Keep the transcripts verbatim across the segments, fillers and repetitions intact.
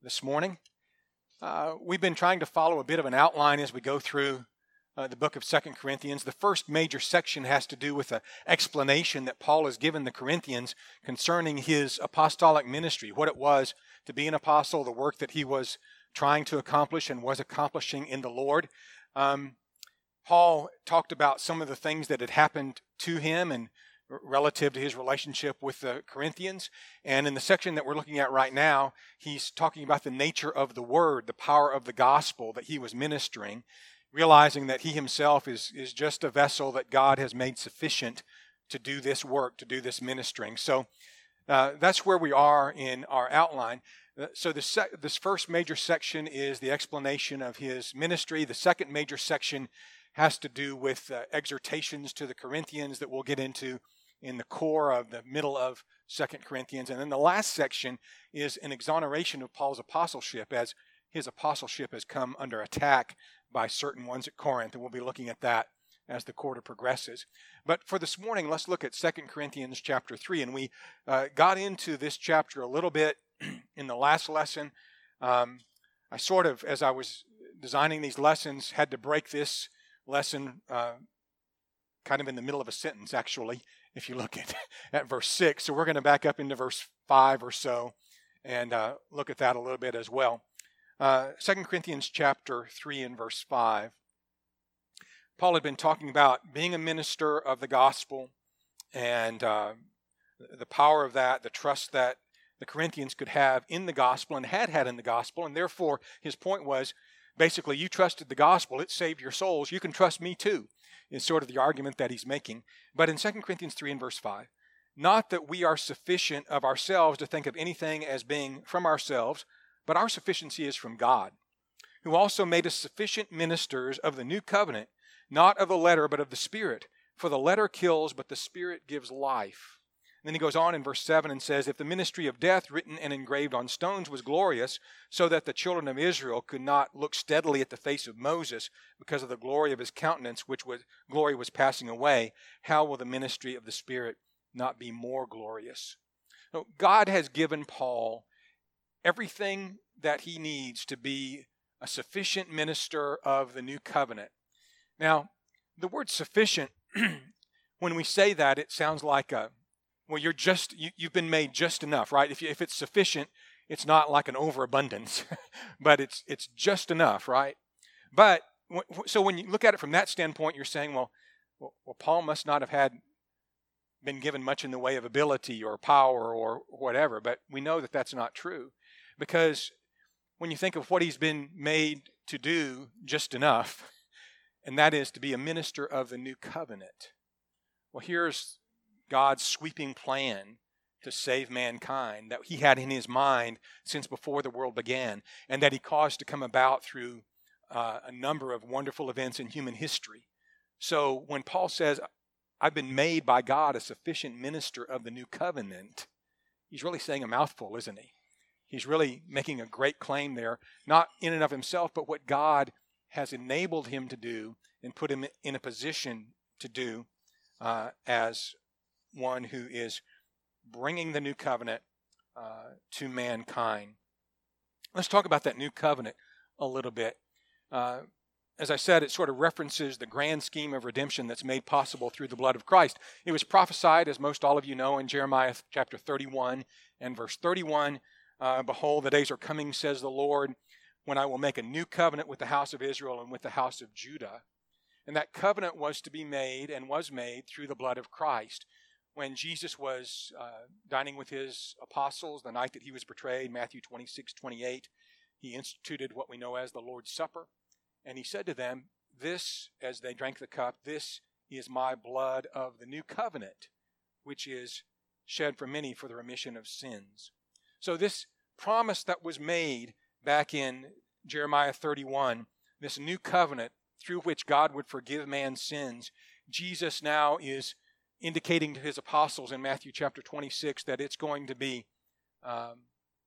this morning. Uh, we've been trying to follow a bit of an outline as we go through uh, the book of Second Corinthians. The first major section has to do with an explanation that Paul has given the Corinthians concerning his apostolic ministry, what it was to be an apostle, the work that he was trying to accomplish and was accomplishing in the Lord. Um, Paul talked about some of the things that had happened to him and relative to his relationship with the Corinthians. And in the section that we're looking at right now, he's talking about the nature of the word, the power of the gospel that he was ministering, realizing that he himself is, is just a vessel that God has made sufficient to do this work, to do this ministering. So uh, that's where we are in our outline. So this, sec- this first major section is the explanation of his ministry. The second major section has to do with uh, exhortations to the Corinthians that we'll get into in the core of the middle of Second Corinthians. And then the last section is an exoneration of Paul's apostleship as his apostleship has come under attack by certain ones at Corinth. And we'll be looking at that as the quarter progresses. But for this morning, let's look at Second Corinthians chapter three. And we uh, got into this chapter a little bit in the last lesson. Um, I sort of, as I was designing these lessons, had to break this lesson uh, kind of in the middle of a sentence, actually, if you look at, at verse six. So we're going to back up into verse five or so and uh, look at that a little bit as well. Uh, Second Corinthians chapter three and verse five. Paul had been talking about being a minister of the gospel and uh, the power of that, the trust that the Corinthians could have in the gospel and had had in the gospel. And therefore, his point was, basically, you trusted the gospel, it saved your souls, you can trust me too, is sort of the argument that he's making. But in Second Corinthians three and verse five, not that we are sufficient of ourselves to think of anything as being from ourselves, but our sufficiency is from God, who also made us sufficient ministers of the new covenant, not of the letter, but of the Spirit. For the letter kills, but the Spirit gives life. And then he goes on in verse seven and says, if the ministry of death written and engraved on stones was glorious, so that the children of Israel could not look steadily at the face of Moses because of the glory of his countenance, which was glory was passing away, how will the ministry of the Spirit not be more glorious? So God has given Paul everything that he needs to be a sufficient minister of the new covenant. Now, the word sufficient, when we say that, it sounds like a Well, you're just, you, you've been made just enough, right? If you, if it's sufficient, it's not like an overabundance, but it's it's just enough, right? But, so when you look at it from that standpoint, you're saying, well, well, well, Paul must not have had, been given much in the way of ability or power or whatever, but we know that that's not true. Because when you think of what he's been made to do just enough, and that is to be a minister of the new covenant. Well, here's God's sweeping plan to save mankind that he had in his mind since before the world began, and that he caused to come about through uh, a number of wonderful events in human history. So when Paul says, I've been made by God a sufficient minister of the new covenant, he's really saying a mouthful, isn't he? He's really making a great claim there, not in and of himself, but what God has enabled him to do and put him in a position to do uh, as one who is bringing the new covenant uh, to mankind. Let's talk about that new covenant a little bit. Uh, as I said, it sort of references the grand scheme of redemption that's made possible through the blood of Christ. It was prophesied, as most all of you know, in Jeremiah chapter thirty-one and verse thirty-one. Uh, Behold, the days are coming, says the Lord, when I will make a new covenant with the house of Israel and with the house of Judah. And that covenant was to be made and was made through the blood of Christ. When Jesus was uh, dining with his apostles the night that he was betrayed, Matthew twenty-six, twenty-eight, he instituted what we know as the Lord's Supper. And he said to them, this, as they drank the cup, this is my blood of the new covenant, which is shed for many for the remission of sins. So this promise that was made back in Jeremiah thirty-one, this new covenant through which God would forgive man's sins, Jesus now is indicating to his apostles in Matthew chapter twenty-six that it's going to be um,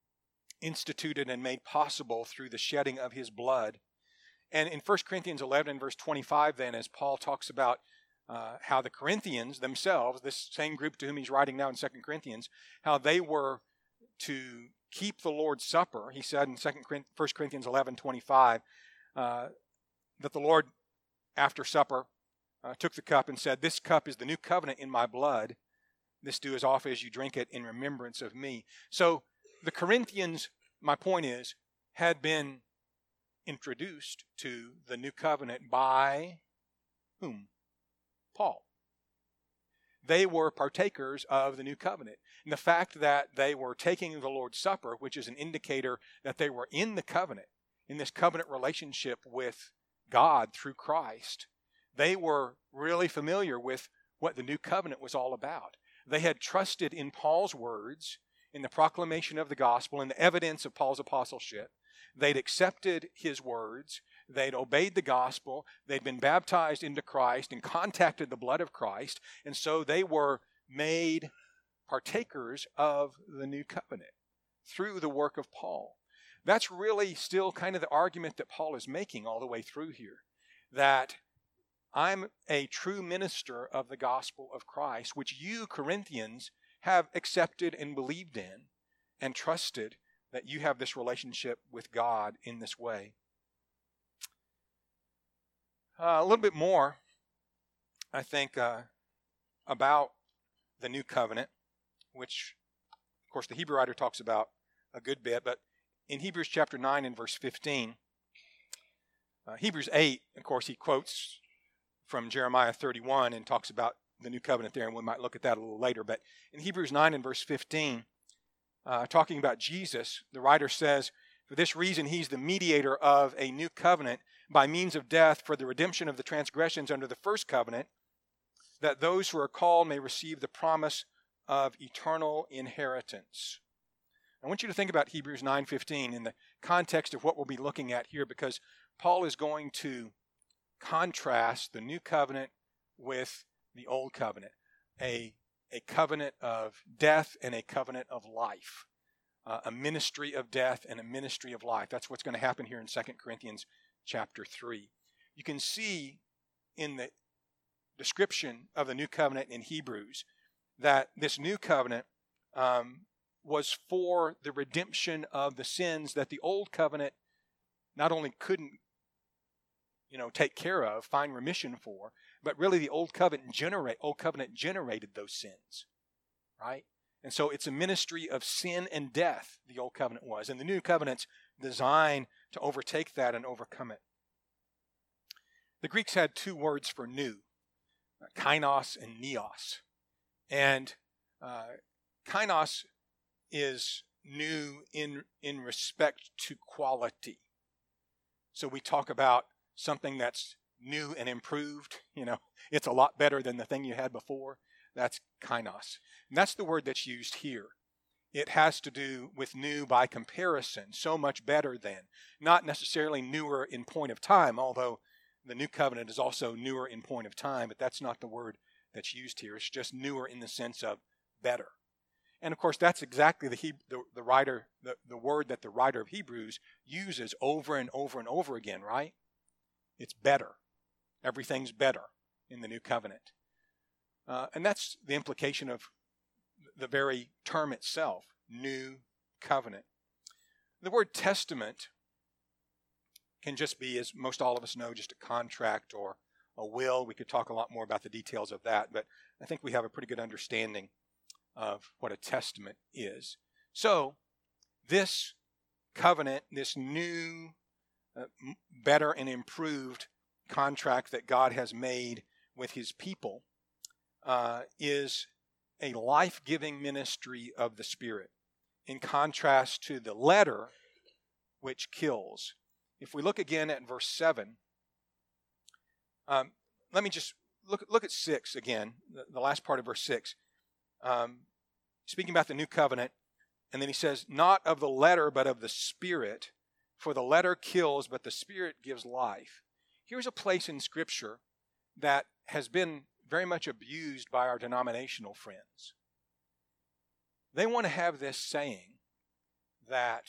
instituted and made possible through the shedding of his blood. And in First Corinthians eleven and verse twenty-five then, as Paul talks about uh, how the Corinthians themselves, this same group to whom he's writing now in Second Corinthians, how they were to keep the Lord's Supper. He said in First Corinthians eleven twenty-five uh, that the Lord, after supper, uh, took the cup and said, "This cup is the new covenant in my blood. This do as often as you drink it in remembrance of me." So the Corinthians, my point is, had been introduced to the new covenant by whom? Paul. They were partakers of the new covenant. And the fact that they were taking the Lord's Supper, which is an indicator that they were in the covenant, in this covenant relationship with God through Christ, they were really familiar with what the new covenant was all about. They had trusted in Paul's words, in the proclamation of the gospel, in the evidence of Paul's apostleship. They'd accepted his words. They'd obeyed the gospel. They'd been baptized into Christ and contacted the blood of Christ. And so they were made partakers of the new covenant through the work of Paul. That's really still kind of the argument that Paul is making all the way through here, that I'm a true minister of the gospel of Christ, which you, Corinthians, have accepted and believed in and trusted that you have this relationship with God in this way. Uh, a little bit more, I think, uh, about the new covenant, which, of course, the Hebrew writer talks about a good bit, but in Hebrews chapter nine and verse fifteen, uh, Hebrews eight, of course, he quotes from Jeremiah thirty-one and talks about the new covenant there, and we might look at that a little later. But in Hebrews nine and verse fifteen, uh, talking about Jesus, the writer says, "For this reason he's the mediator of a new covenant by means of death for the redemption of the transgressions under the first covenant, that those who are called may receive the promise of eternal inheritance." I want you to think about Hebrews nine fifteen in the context of what we'll be looking at here, because Paul is going to contrast the new covenant with the old covenant, a, a covenant of death and a covenant of life, uh, a ministry of death and a ministry of life. That's what's going to happen here in Second Corinthians chapter three. You can see in the description of the new covenant in Hebrews that this new covenant um, was for the redemption of the sins that the old covenant not only couldn't, you know, take care of, find remission for, but really the old covenant generate old covenant generated those sins, right? And so it's a ministry of sin and death, the old covenant was, and the new covenant's designed to overtake that and overcome it. The Greeks had two words for new, kainos and neos, and uh, kainos is new in in respect to quality. So we talk about something that's new and improved. You know, it's a lot better than the thing you had before. That's kainos. And that's the word that's used here. It has to do with new by comparison, so much better than. Not necessarily newer in point of time, although the new covenant is also newer in point of time, but that's not the word that's used here. It's just newer in the sense of better. And of course, that's exactly the, he, the, the writer, the, the word that the writer of Hebrews uses over and over and over again, right? It's better. Everything's better in the new covenant. Uh, and that's the implication of the very term itself, new covenant. The word testament can just be, as most all of us know, just a contract or a will. We could talk a lot more about the details of that, but I think we have a pretty good understanding of what a testament is. So, this covenant, this new, uh, better and improved contract that God has made with his people uh, is a life-giving ministry of the Spirit, in contrast to the letter, which kills. If we look again at verse seven, um, let me just look, look at six again, the, the last part of verse six. Um, speaking about the new covenant, and then he says, "Not of the letter, but of the Spirit, for the letter kills, but the Spirit gives life." Here's a place in Scripture that has been very much abused by our denominational friends. They want to have this saying that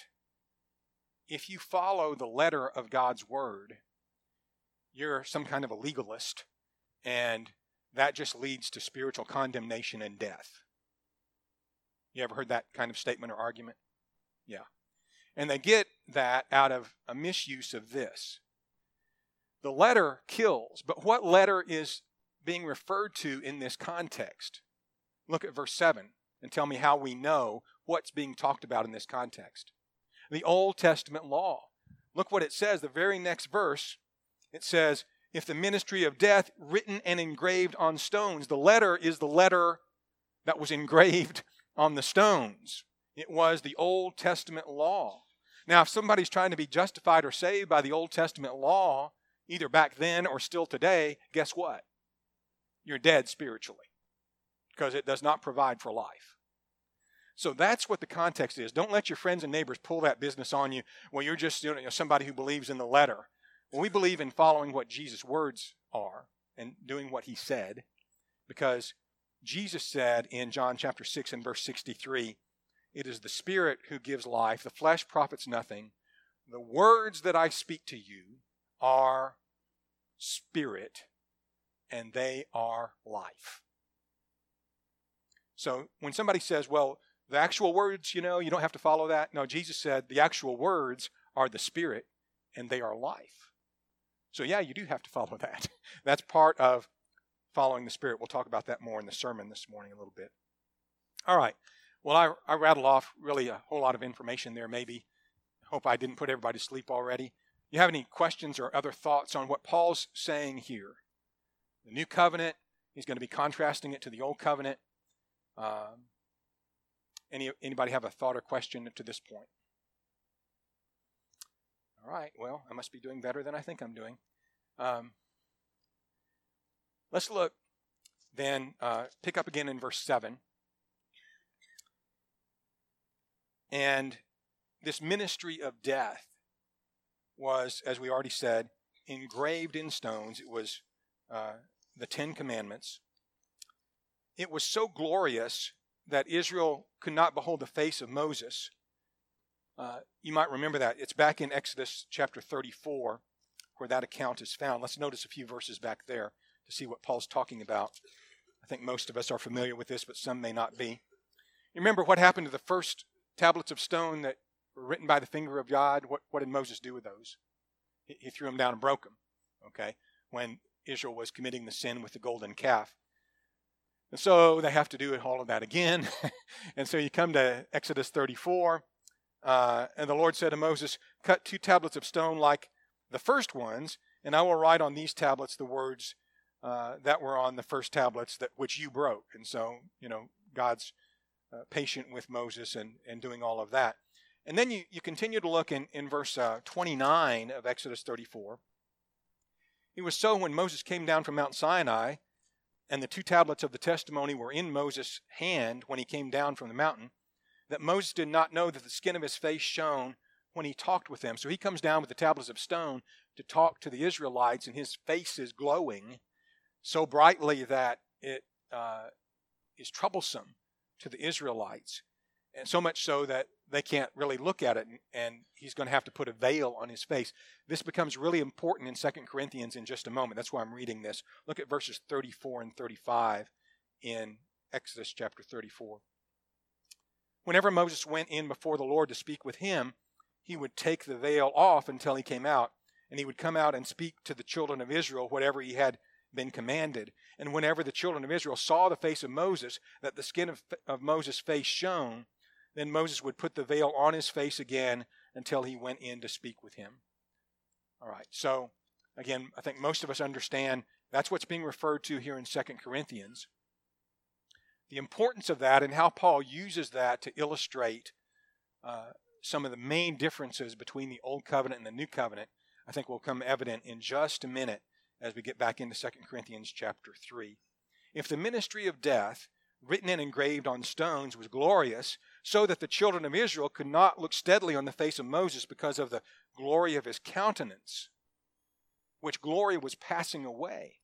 if you follow the letter of God's Word, you're some kind of a legalist, and that just leads to spiritual condemnation and death. You ever heard that kind of statement or argument? Yeah. And they get that out of a misuse of this. The letter kills, but what letter is being referred to in this context? Look at verse seven and tell me how we know what's being talked about in this context. The Old Testament law. Look what it says, the very next verse. It says, if the ministry of death written and engraved on stones, the letter is the letter that was engraved on the stones. It was the Old Testament law. Now, if somebody's trying to be justified or saved by the Old Testament law, either back then or still today, guess what? You're dead spiritually because it does not provide for life. So that's what the context is. Don't let your friends and neighbors pull that business on you. Well, you're just you know, somebody who believes in the letter. Well, we believe in following what Jesus' words are and doing what he said, because Jesus said in John chapter six and verse sixty-three, it is the Spirit who gives life. The flesh profits nothing. The words that I speak to you are spirit, and they are life. So when somebody says, well, the actual words, you know, you don't have to follow that. No, Jesus said the actual words are the Spirit, and they are life. So yeah, you do have to follow that. That's part of following the Spirit. We'll talk about that more in the sermon this morning a little bit. All right. Well, I, I rattled off really a whole lot of information there, maybe. Hope I didn't put everybody to sleep already. You have any questions or other thoughts on what Paul's saying here? The new covenant, he's going to be contrasting it to the old covenant. Um, any anybody have a thought or question to this point? All right, well, I must be doing better than I think I'm doing. Um, let's look then, uh, pick up again in verse seven. And this ministry of death was, as we already said, engraved in stones. It was uh, the Ten Commandments. It was so glorious that Israel could not behold the face of Moses. Uh, you might remember that. It's back in Exodus chapter thirty-four where that account is found. Let's notice a few verses back there to see what Paul's talking about. I think most of us are familiar with this, but some may not be. You remember what happened to the first tablets of stone that were written by the finger of God? What, what did Moses do with those? He, he threw them down and broke them, okay, when Israel was committing the sin with the golden calf. And so they have to do all of that again. And so you come to Exodus thirty-four, uh, and the Lord said to Moses, cut two tablets of stone like the first ones, and I will write on these tablets the words uh, that were on the first tablets that which you broke. And so, you know, God's uh, patient with Moses and, and doing all of that. And then you, you continue to look in, in verse uh, twenty-nine of Exodus thirty-four. It was so when Moses came down from Mount Sinai, and the two tablets of the testimony were in Moses' hand when he came down from the mountain, that Moses did not know that the skin of his face shone when he talked with them. So he comes down with the tablets of stone to talk to the Israelites, and his face is glowing so brightly that it uh, is troublesome to the Israelites, and so much so that they can't really look at it, and, and he's going to have to put a veil on his face. This becomes really important in Second Corinthians in just a moment. That's why I'm reading this. Look at verses thirty-four and thirty-five in Exodus chapter thirty-four. Whenever Moses went in before the Lord to speak with him, he would take the veil off until he came out, and he would come out and speak to the children of Israel whatever he had been commanded. And whenever the children of Israel saw the face of Moses, that the skin of, of Moses' face shone, then Moses would put the veil on his face again until he went in to speak with him. All right, so again, I think most of us understand that's what's being referred to here in Second Corinthians. The importance of that and how Paul uses that to illustrate uh, some of the main differences between the Old Covenant and the New Covenant, I think will come evident in just a minute as we get back into Second Corinthians chapter three. If the ministry of death, written and engraved on stones, was glorious, so that the children of Israel could not look steadily on the face of Moses because of the glory of his countenance, which glory was passing away.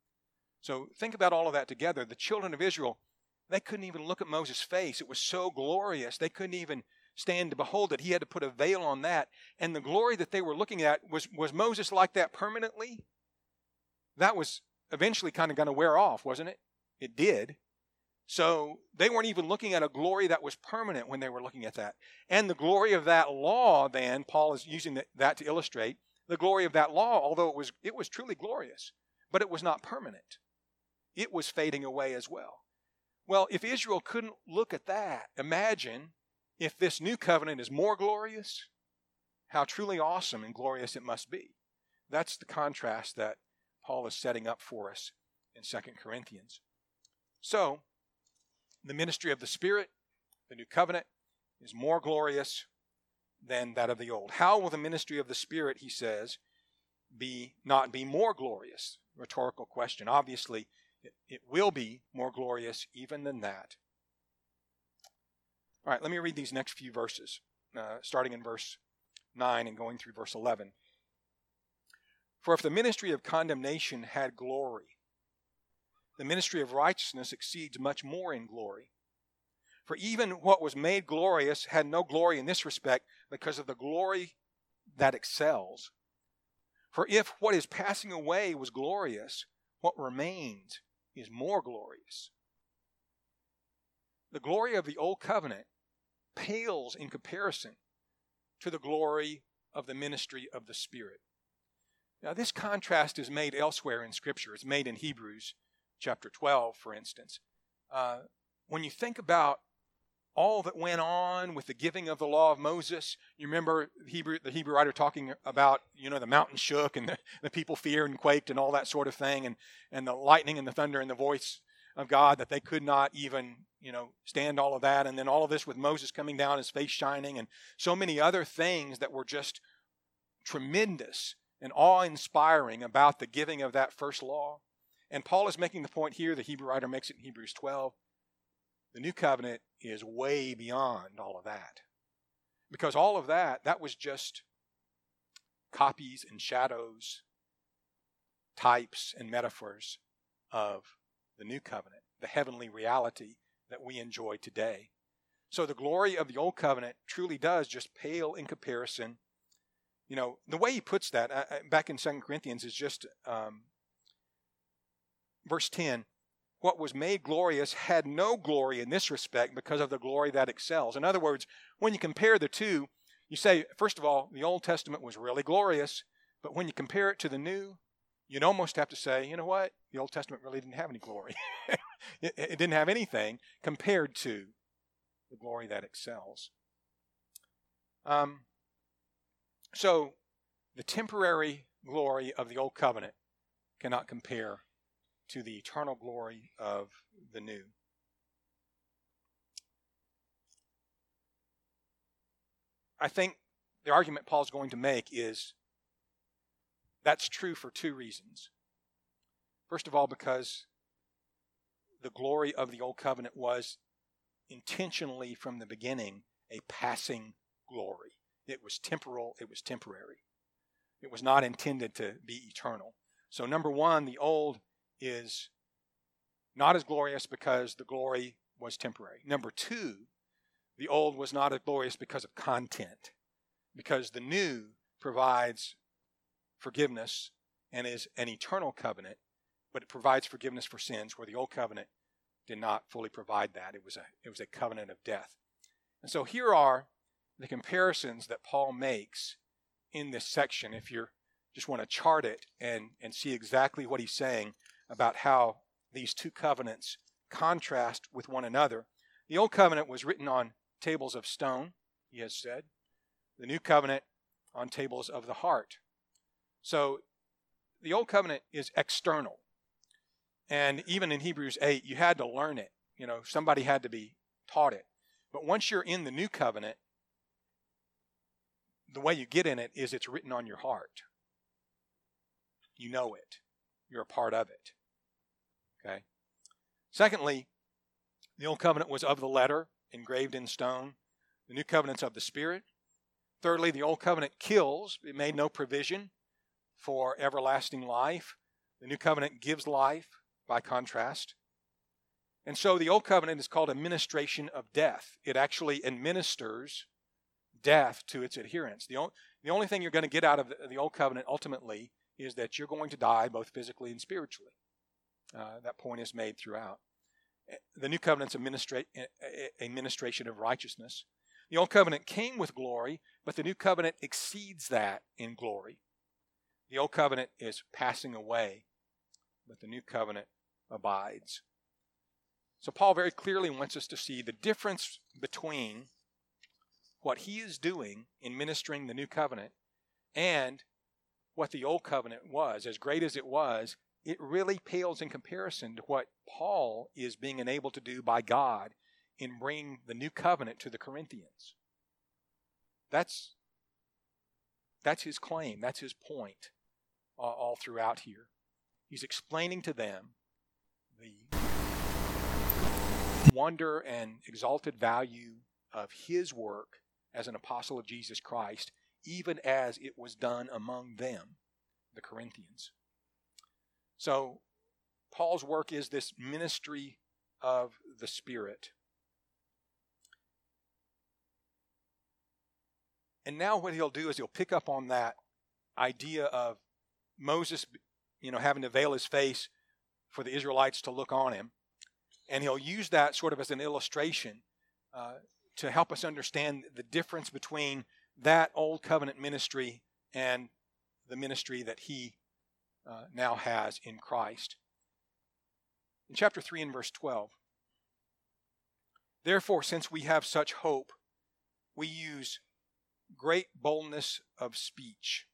So think about all of that together. The children of Israel, they couldn't even look at Moses' face. It was so glorious. They couldn't even stand to behold it. He had to put a veil on that. And the glory that they were looking at, was, was Moses like that permanently? That was eventually kind of going to wear off, wasn't it? It did. So they weren't even looking at a glory that was permanent when they were looking at that. And the glory of that law, then, Paul is using that to illustrate, the glory of that law, although it was, it was truly glorious, but it was not permanent. It was fading away as well. Well, if Israel couldn't look at that, imagine if this new covenant is more glorious, how truly awesome and glorious it must be. That's the contrast that Paul is setting up for us in Second Corinthians. So, the ministry of the Spirit, the new covenant, is more glorious than that of the old. How will the ministry of the Spirit, he says, be not be more glorious? Rhetorical question. Obviously, it, it will be more glorious even than that. All right, let me read these next few verses, uh, starting in verse nine and going through verse eleven. For if the ministry of condemnation had glory, the ministry of righteousness exceeds much more in glory. For even what was made glorious had no glory in this respect because of the glory that excels. For if what is passing away was glorious, what remains is more glorious. The glory of the old covenant pales in comparison to the glory of the ministry of the Spirit. Now, this contrast is made elsewhere in Scripture. It's made in Hebrews chapter twelve, for instance. Uh, when you think about all that went on with the giving of the law of Moses, you remember the Hebrew, the Hebrew writer talking about, you know, the mountain shook and the, the people feared and quaked and all that sort of thing, and, and the lightning and the thunder and the voice of God, that they could not even, you know, stand all of that. And then all of this with Moses coming down, his face shining, and so many other things that were just tremendous and awe-inspiring about the giving of that first law. And Paul is making the point here, the Hebrew writer makes it in Hebrews twelve, the new covenant is way beyond all of that. Because all of that, that was just copies and shadows, types and metaphors of the new covenant, the heavenly reality that we enjoy today. So the glory of the old covenant truly does just pale in comparison. You know, the way he puts that uh, back in Second Corinthians is just um, verse ten. What was made glorious had no glory in this respect because of the glory that excels. In other words, when you compare the two, you say, first of all, the Old Testament was really glorious, but when you compare it to the New, you'd almost have to say, you know what? The Old Testament really didn't have any glory. it, it didn't have anything compared to the glory that excels. Um, so the temporary glory of the Old Covenant cannot compare to the eternal glory of the new. I think the argument Paul's going to make is that's true for two reasons. First of all, because the glory of the Old Covenant was intentionally from the beginning a passing glory. It was temporal, it was temporary. It was not intended to be eternal. So number one, the old is not as glorious because the glory was temporary. Number two, the old was not as glorious because of content, because the new provides forgiveness and is an eternal covenant, but it provides forgiveness for sins where the old covenant did not fully provide that. It was a, it was a covenant of death. And so here are the comparisons that Paul makes in this section. If you just want to chart it and, and see exactly what he's saying about how these two covenants contrast with one another. The old covenant was written on tables of stone, he has said. The new covenant on tables of the heart. So the old covenant is external. And even in Hebrews eight, you had to learn it. You know, somebody had to be taught it. But once you're in the new covenant, the way you get in it is it's written on your heart. You know it. You're a part of it. Okay. Secondly, the old covenant was of the letter, engraved in stone. The new covenant's of the Spirit. Thirdly, the old covenant kills. It made no provision for everlasting life. The new covenant gives life, by contrast. And so the old covenant is called administration of death. It actually administers death to its adherents. The only, the only thing you're going to get out of the, the old covenant ultimately is that you're going to die both physically and spiritually. Uh, that point is made throughout. The new covenant's administra- administration of righteousness. The old covenant came with glory, but the new covenant exceeds that in glory. The old covenant is passing away, but the new covenant abides. So Paul very clearly wants us to see the difference between what he is doing in ministering the new covenant and what the old covenant was. As great as it was, it really pales in comparison to what Paul is being enabled to do by God in bringing the new covenant to the Corinthians. That's, that's his claim. That's his point uh, all throughout here. He's explaining to them the wonder and exalted value of his work as an apostle of Jesus Christ, even as it was done among them, the Corinthians. So, Paul's work is this ministry of the Spirit. And now what he'll do is he'll pick up on that idea of Moses, you know, having to veil his face for the Israelites to look on him. And he'll use that sort of as an illustration uh, to help us understand the difference between that old covenant ministry and the ministry that he uh, now has in Christ. In chapter three and verse twelve, therefore, since we have such hope, we use great boldness of speech.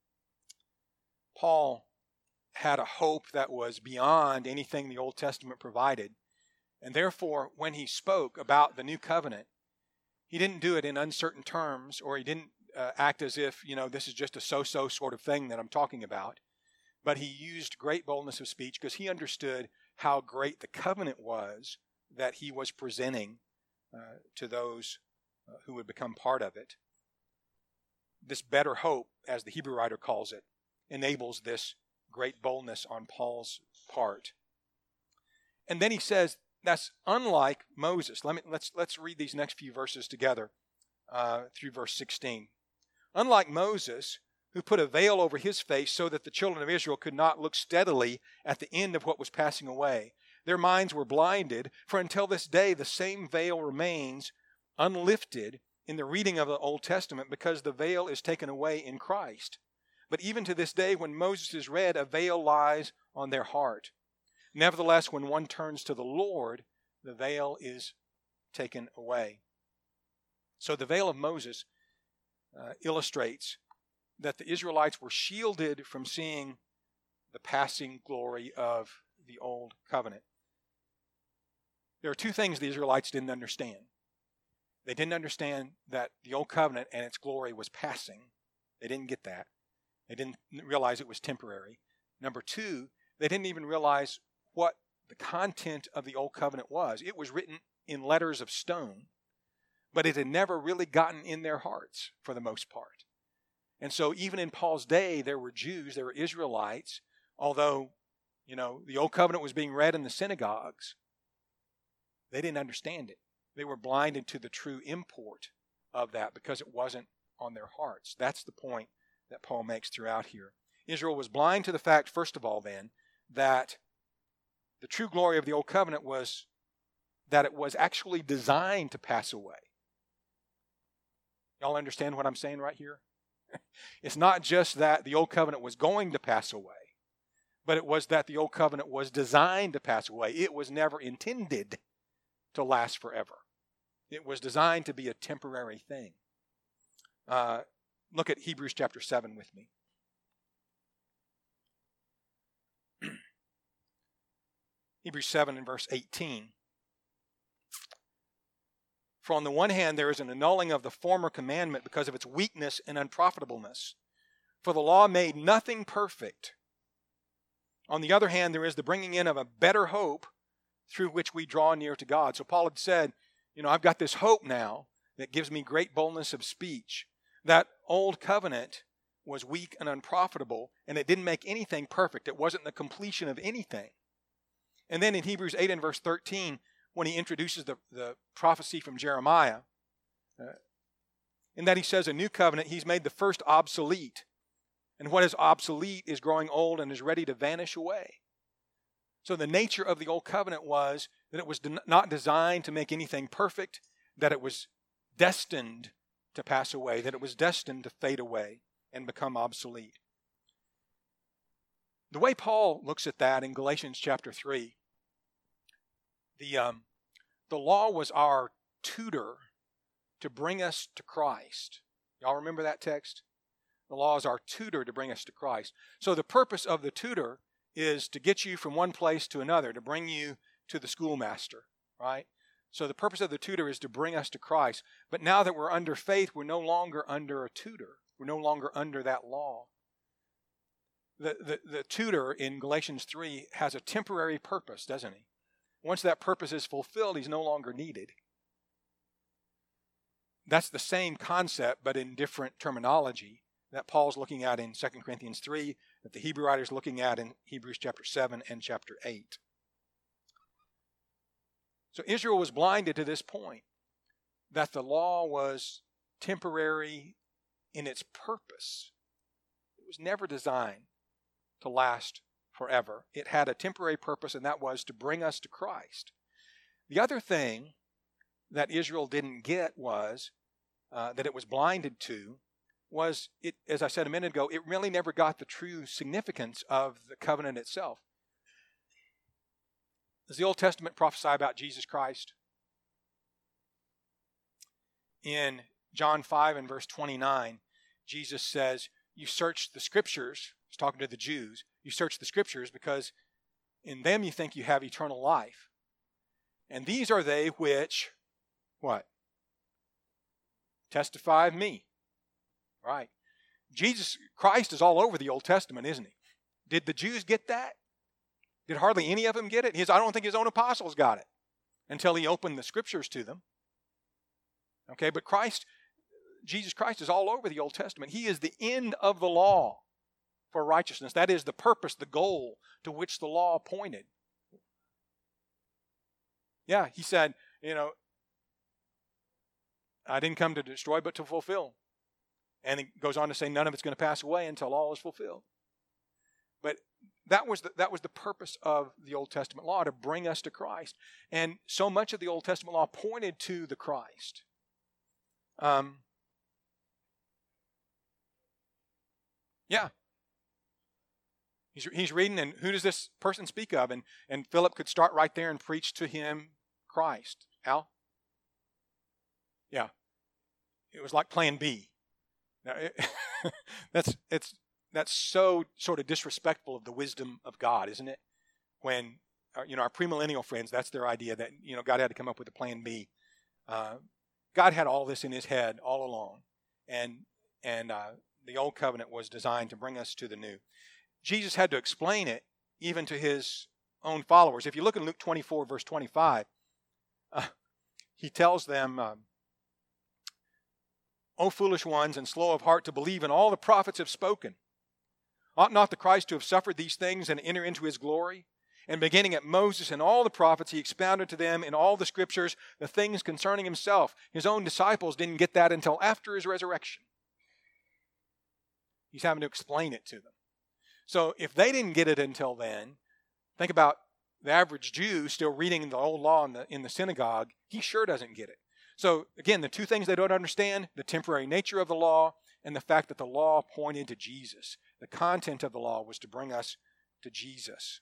Paul had a hope that was beyond anything the Old Testament provided. And therefore, when he spoke about the new covenant, he didn't do it in uncertain terms, or he didn't uh, act as if, you know, this is just a so-so sort of thing that I'm talking about. But he used great boldness of speech because he understood how great the covenant was that he was presenting uh, to those uh, who would become part of it. This better hope, as the Hebrew writer calls it, enables this great boldness on Paul's part. And then he says, that's unlike Moses. Let me, let's, let's read these next few verses together uh, through verse sixteen. Unlike Moses, who put a veil over his face so that the children of Israel could not look steadily at the end of what was passing away. Their minds were blinded, for until this day the same veil remains unlifted in the reading of the Old Testament because the veil is taken away in Christ. But even to this day, when Moses is read, a veil lies on their heart. Nevertheless, when one turns to the Lord, the veil is taken away. So the veil of Moses uh, illustrates that the Israelites were shielded from seeing the passing glory of the Old Covenant. There are two things the Israelites didn't understand. They didn't understand that the Old Covenant and its glory was passing. They didn't get that. They didn't realize it was temporary. Number two, they didn't even realize what the content of the Old Covenant was. It was written in letters of stone, but it had never really gotten in their hearts for the most part. And so even in Paul's day, there were Jews, there were Israelites, although, you know, the Old Covenant was being read in the synagogues, they didn't understand it. They were blinded to the true import of that because it wasn't on their hearts. That's the point that Paul makes throughout here. Israel was blind to the fact, first of all, then, that the true glory of the Old Covenant was that it was actually designed to pass away. Y'all understand what I'm saying right here? It's not just that the Old Covenant was going to pass away, but it was that the Old Covenant was designed to pass away. It was never intended to last forever. It was designed to be a temporary thing. Uh, look at Hebrews chapter seven with me. Hebrews seven and verse eighteen. For on the one hand, there is an annulling of the former commandment because of its weakness and unprofitableness. For the law made nothing perfect. On the other hand, there is the bringing in of a better hope through which we draw near to God. So Paul had said, you know, I've got this hope now that gives me great boldness of speech. That old covenant was weak and unprofitable, and it didn't make anything perfect. It wasn't the completion of anything. And then in Hebrews eight and verse thirteen, when he introduces the, the prophecy from Jeremiah, uh, in that he says a new covenant, he's made the first obsolete. And what is obsolete is growing old and is ready to vanish away. So the nature of the old covenant was that it was de- not designed to make anything perfect, that it was destined to pass away, that it was destined to fade away and become obsolete. The way Paul looks at that in Galatians chapter three, the, um, the law was our tutor to bring us to Christ. Y'all remember that text? The law is our tutor to bring us to Christ. So the purpose of the tutor is to get you from one place to another, to bring you to the schoolmaster, right? So the purpose of the tutor is to bring us to Christ. But now that we're under faith, we're no longer under a tutor. We're no longer under that law. The, the, the tutor in Galatians three has a temporary purpose, doesn't he? Once that purpose is fulfilled, he's no longer needed. That's the same concept, but in different terminology that Paul's looking at in Second Corinthians three, that the Hebrew writer's looking at in Hebrews chapter seven and chapter eight. So Israel was blinded to this point, that the law was temporary in its purpose. It was never designed to last forever. It had a temporary purpose, and that was to bring us to Christ. The other thing that Israel didn't get was, uh, that it was blinded to, was, it, as I said a minute ago, it really never got the true significance of the covenant itself. Does the Old Testament prophesy about Jesus Christ? In John five and verse twenty-nine, Jesus says, you search the Scriptures, he's talking to the Jews, you search the Scriptures because in them you think you have eternal life. And these are they which, what? Testify of me. Right. Jesus Christ is all over the Old Testament, isn't he? Did the Jews get that? Did hardly any of them get it? His, I don't think his own apostles got it until he opened the Scriptures to them. Okay, but Christ, Jesus Christ is all over the Old Testament. He is the end of the law for righteousness. That is the purpose, the goal to which the law pointed. Yeah, he said, you know, I didn't come to destroy but to fulfill. And he goes on to say none of it's going to pass away until all is fulfilled. But that was the, that was the purpose of the Old Testament law, to bring us to Christ. And so much of the Old Testament law pointed to the Christ. Um, yeah. He's, he's reading, and who does this person speak of? And, and Philip could start right there and preach to him Christ. Al? Yeah. It was like plan B. Now, it, that's it's that's so sort of disrespectful of the wisdom of God, isn't it? When uh, you know our premillennial friends, that's their idea that you know God had to come up with a plan B. Uh, God had all this in His head all along, and and uh, the old covenant was designed to bring us to the new. Jesus had to explain it even to His own followers. If you look in Luke twenty-four, verse twenty-five, uh, He tells them. Um, O foolish ones, and slow of heart to believe in all the prophets have spoken. Ought not the Christ to have suffered these things and enter into His glory? And beginning at Moses and all the prophets, He expounded to them in all the Scriptures the things concerning Himself. His own disciples didn't get that until after His resurrection. He's having to explain it to them. So if they didn't get it until then, think about the average Jew still reading the old law in the, in the synagogue. He sure doesn't get it. So, again, the two things they don't understand, the temporary nature of the law and the fact that the law pointed to Jesus. The content of the law was to bring us to Jesus.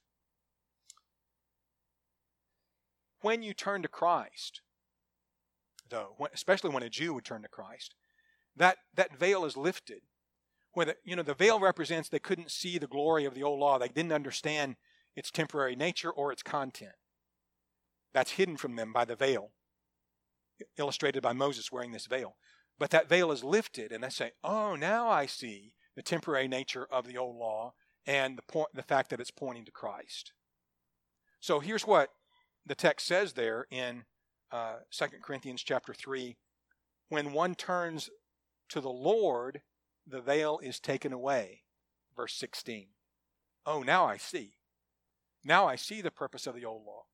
When you turn to Christ, though, especially when a Jew would turn to Christ, that, that veil is lifted. When the, you know, the veil represents they couldn't see the glory of the old law. They didn't understand its temporary nature or its content. That's hidden from them by the veil, illustrated by Moses wearing this veil. But that veil is lifted, and they say, oh, now I see the temporary nature of the old law and the point, the fact that it's pointing to Christ. So here's what the text says there in uh, Second Corinthians chapter three. When one turns to the Lord, the veil is taken away. Verse sixteen. Oh, now I see. Now I see the purpose of the old law.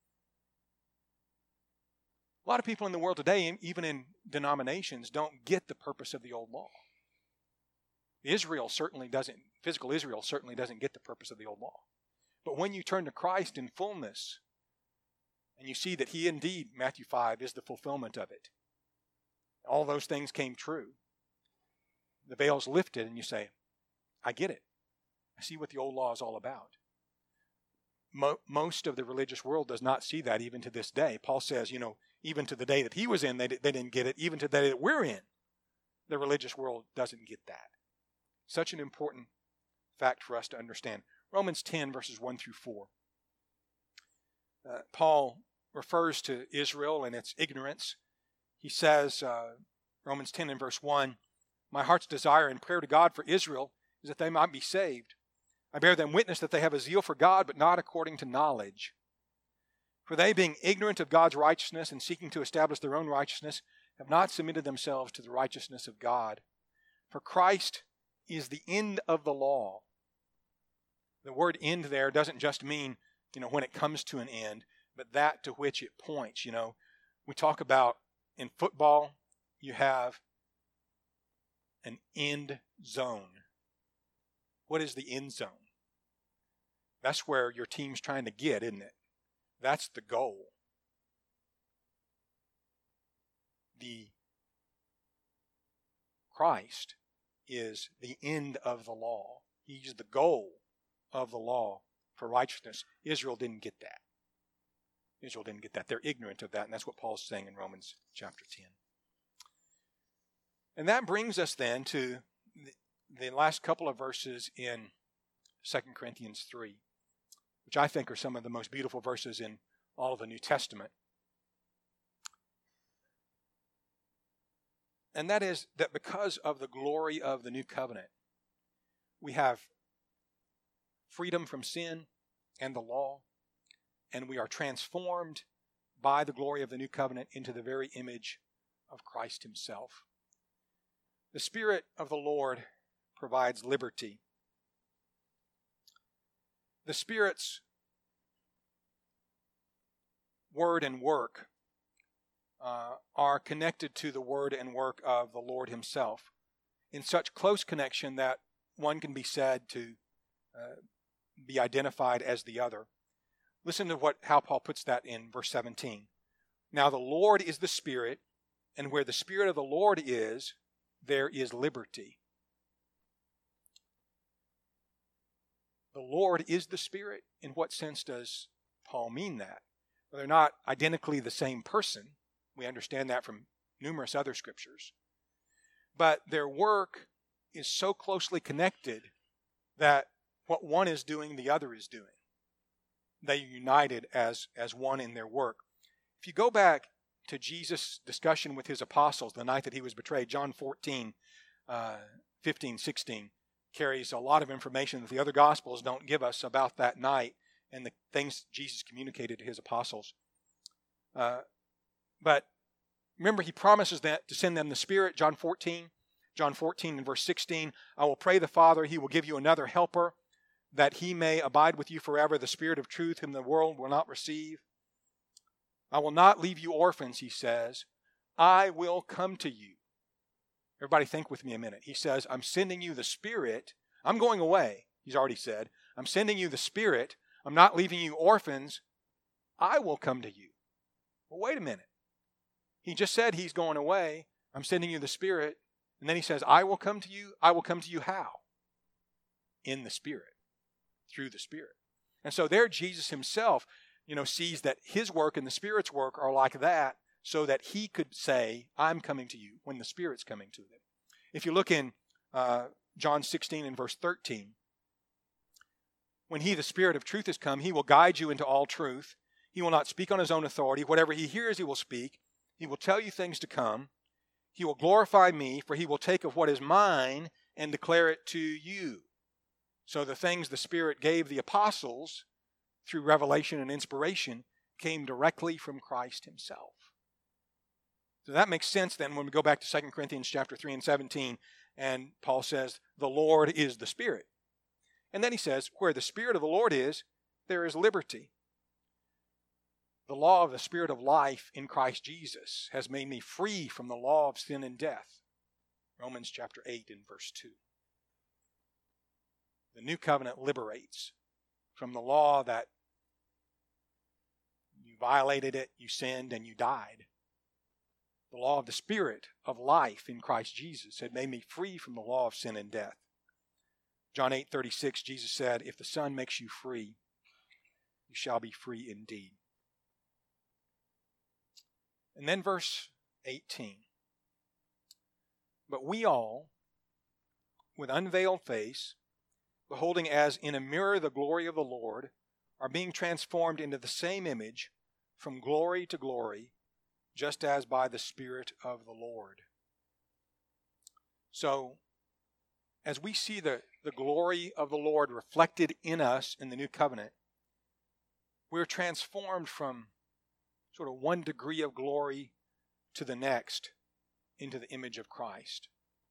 A lot of people in the world today, even in denominations, don't get the purpose of the old law. Israel certainly doesn't, physical Israel certainly doesn't get the purpose of the old law. But when you turn to Christ in fullness, and you see that he indeed, Matthew five, is the fulfillment of it, all those things came true, the veil's lifted, and you say, I get it. I see what the old law is all about. Mo- most of the religious world does not see that even to this day. Paul says, you know, even to the day that he was in, they, they didn't get it. Even to the day that we're in, the religious world doesn't get that. Such an important fact for us to understand. Romans ten, verses one through four. Uh, Paul refers to Israel and its ignorance. He says, uh, Romans ten and verse one, my heart's desire and prayer to God for Israel is that they might be saved. I bear them witness that they have a zeal for God, but not according to knowledge. For they, being ignorant of God's righteousness and seeking to establish their own righteousness, have not submitted themselves to the righteousness of God. For Christ is the end of the law. The word end there doesn't just mean, you know, when it comes to an end, but that to which it points. You know, we talk about in football, you have an end zone. What is the end zone? That's where your team's trying to get, isn't it? That's the goal. The Christ is the end of the law. He's the goal of the law for righteousness. Israel didn't get that. Israel didn't get that. They're ignorant of that, and that's what Paul's saying in Romans chapter ten. And that brings us then to the last couple of verses in Second Corinthians three, which I think are some of the most beautiful verses in all of the New Testament. And that is that because of the glory of the new covenant, we have freedom from sin and the law, and we are transformed by the glory of the new covenant into the very image of Christ himself. The Spirit of the Lord provides liberty. The Spirit's word and work uh, are connected to the word and work of the Lord himself in such close connection that one can be said to uh, be identified as the other. Listen to what how Paul puts that in verse seventeen. Now the Lord is the Spirit, and where the Spirit of the Lord is, there is liberty. The Lord is the Spirit. In what sense does Paul mean that? Well, they're not identically the same person. We understand that from numerous other scriptures. But their work is so closely connected that what one is doing, the other is doing. They are united as, as one in their work. If you go back to Jesus' discussion with his apostles the night that he was betrayed, John fourteen, uh, fifteen, sixteen, carries a lot of information that the other Gospels don't give us about that night and the things Jesus communicated to his apostles. Uh, but remember, he promises that to send them the Spirit, John fourteen. John fourteen and verse sixteen, I will pray the Father, he will give you another helper, that he may abide with you forever, the Spirit of truth whom the world will not receive. I will not leave you orphans, he says. I will come to you. Everybody think with me a minute. He says, I'm sending you the Spirit. I'm going away, he's already said. I'm sending you the Spirit. I'm not leaving you orphans. I will come to you. Well, wait a minute. He just said he's going away. I'm sending you the Spirit. And then he says, I will come to you. I will come to you how? In the Spirit. Through the Spirit. And so there Jesus himself, you know, sees that his work and the Spirit's work are like that so that he could say, I'm coming to you when the Spirit's coming to them. If you look in uh, John sixteen and verse thirteen, when he, the Spirit of truth, has come, he will guide you into all truth. He will not speak on his own authority. Whatever he hears, he will speak. He will tell you things to come. He will glorify me, for he will take of what is mine and declare it to you. So the things the Spirit gave the apostles through revelation and inspiration came directly from Christ himself. So that makes sense then when we go back to Second Corinthians chapter three and seventeen, and Paul says, the Lord is the Spirit. And then he says, where the Spirit of the Lord is, there is liberty. The law of the Spirit of life in Christ Jesus has made me free from the law of sin and death. Romans chapter eight and verse two. The new covenant liberates from the law that you violated it, you sinned, and you died. The law of the Spirit of life in Christ Jesus had made me free from the law of sin and death. John eight thirty-six, Jesus said, "If the Son makes you free, you shall be free indeed." And then verse eighteen. "But we all, with unveiled face, beholding as in a mirror the glory of the Lord, are being transformed into the same image from glory to glory, just as by the Spirit of the Lord." So, as we see the, the glory of the Lord reflected in us in the new covenant, we're transformed from sort of one degree of glory to the next into the image of Christ.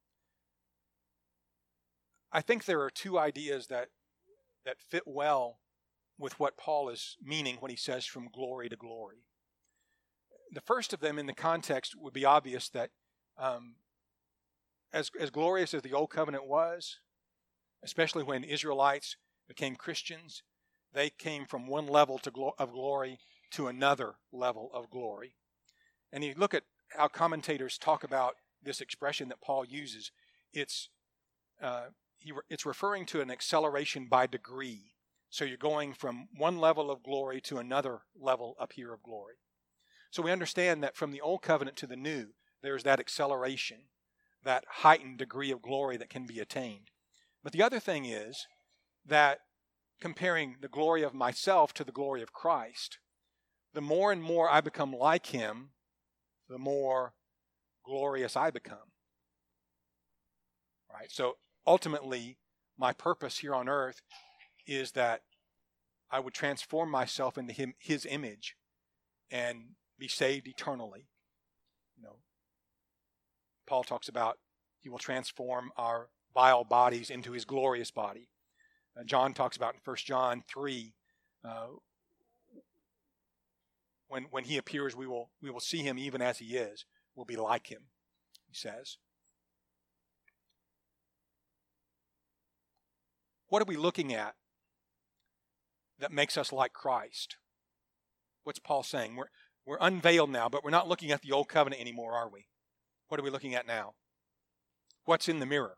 I think there are two ideas that, that fit well with what Paul is meaning when he says from glory to glory. The first of them in the context would be obvious that um, as, as glorious as the Old Covenant was, especially when Israelites became Christians, they came from one level to glo- of glory to another level of glory. And you look at how commentators talk about this expression that Paul uses, it's, uh, he, it's referring to an acceleration by degree. So you're going from one level of glory to another level up here of glory. So we understand that from the Old Covenant to the New, there's that acceleration, that heightened degree of glory that can be attained. But the other thing is that comparing the glory of myself to the glory of Christ, the more and more I become like Him, the more glorious I become. Right? So ultimately, my purpose here on earth is that I would transform myself into him, His image and be saved eternally. You know, Paul talks about He will transform our vile bodies into His glorious body. Uh, John talks about in First John three, uh, when when He appears, we will we will see Him even as He is. We'll be like Him, he says. What are we looking at that makes us like Christ? What's Paul saying? We're we're unveiled now, but we're not looking at the Old Covenant anymore, are we? What are we looking at now? What's in the mirror?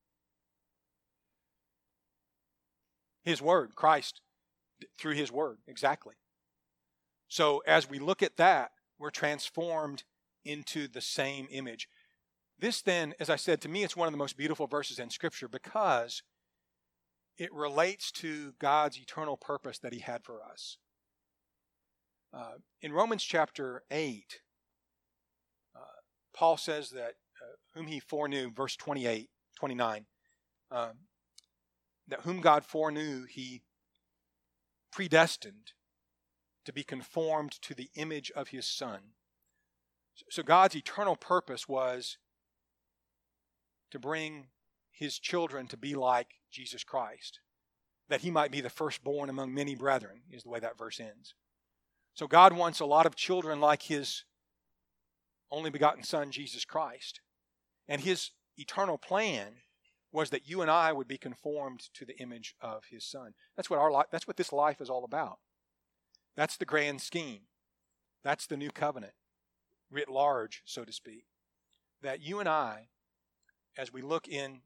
His Word, Christ, through His Word, exactly. So as we look at that, we're transformed into the same image. This then, as I said, to me it's one of the most beautiful verses in Scripture because it relates to God's eternal purpose that He had for us. Uh, in Romans chapter eight, uh, Paul says that uh, whom He foreknew, verse twenty-eight, twenty-nine, um, that whom God foreknew, He predestined to be conformed to the image of His Son. So God's eternal purpose was to bring His children to be like Jesus Christ, that He might be the firstborn among many brethren, is the way that verse ends. So God wants a lot of children like His only begotten Son, Jesus Christ. And His eternal plan was that you and I would be conformed to the image of His Son. That's what our life, that's what this life is all about. That's the grand scheme. That's the new covenant, writ large, so to speak. That you and I, as we look in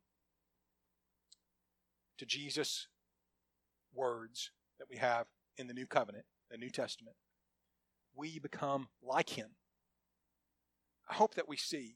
to Jesus' words that we have in the new covenant, the New Testament, we become like Him. I hope that we see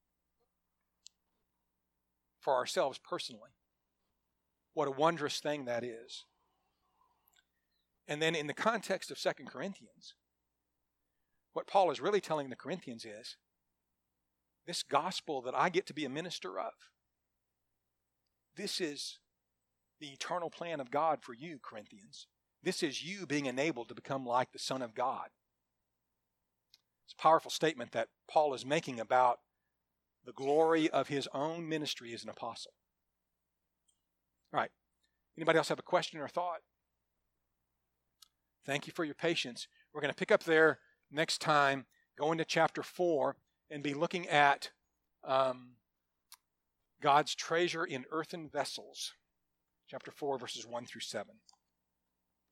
for ourselves personally what a wondrous thing that is. And then in the context of Second Corinthians, what Paul is really telling the Corinthians is, this gospel that I get to be a minister of, this is the eternal plan of God for you, Corinthians. This is you being enabled to become like the Son of God. It's a powerful statement that Paul is making about the glory of his own ministry as an apostle. All right. Anybody else have a question or thought? Thank you for your patience. We're going to pick up there next time, go into chapter four, and be looking at um, God's treasure in earthen vessels. Chapter four, verses one through seven.